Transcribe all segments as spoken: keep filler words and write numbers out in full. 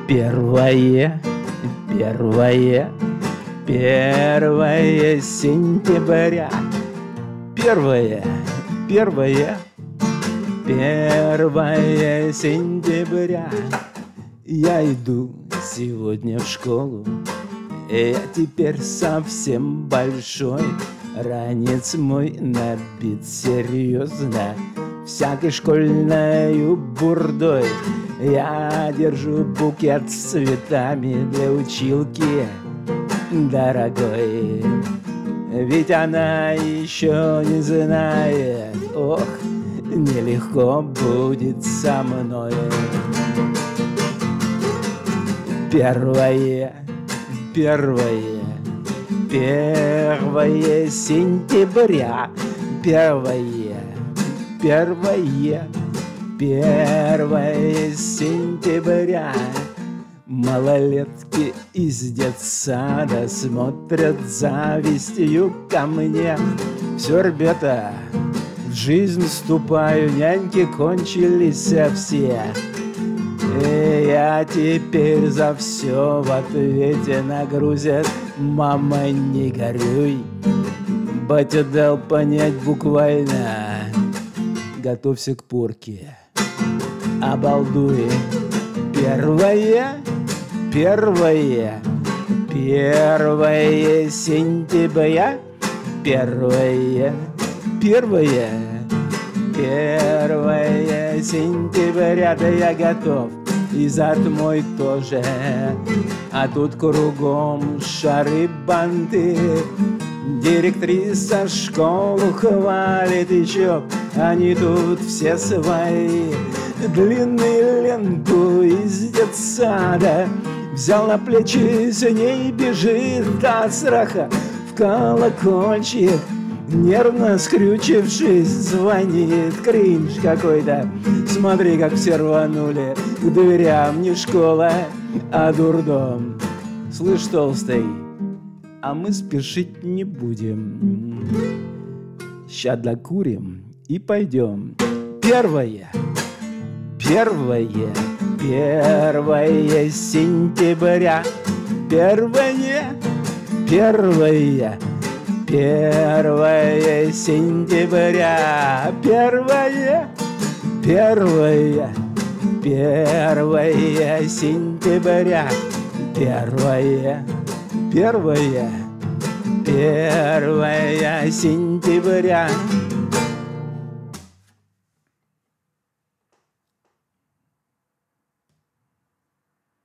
Первое, первое, первое сентября. Первое, первое, первое сентября. Я иду сегодня в школу, и я теперь совсем большой. Ранец мой набит серьезно всякой школьной бурдой. Я держу букет с цветами для училки дорогой, ведь она еще не знает, ох, нелегко будет со мной. Первое, первое, первое сентября. Первое, первое, первое сентября. Малолетки из детсада смотрят завистью ко мне. Все, ребята, в жизнь вступаю, няньки кончились все. И я теперь за все в ответе нагрузят. Мама, не горюй, батя дал понять буквально: готовься к порке, обалдуй. Первое, первое, первое сентября. Первое, первое, первое сентября. Да я готов, и зад мой тоже, а тут кругом шары банты. Директриса школу хвалит еще, они тут все свои. Длинную ленту из детсада взял на плечи, с ней бежит от страха в колокольчик. Нервно скрючившись, звонит. Кринж какой-то. Смотри, как все рванули к дверям. Не школа, а дурдом. Слышь, толстый, а мы спешить не будем. Ща докурим и пойдем. Первое, первое, первое сентября. Первое, первое, первое сентября. Первое, первое, первое сентября. Первое, первое, первое сентября.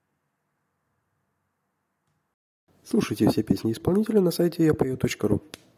Слушайте все песни исполнителя на сайте я пою точка ру.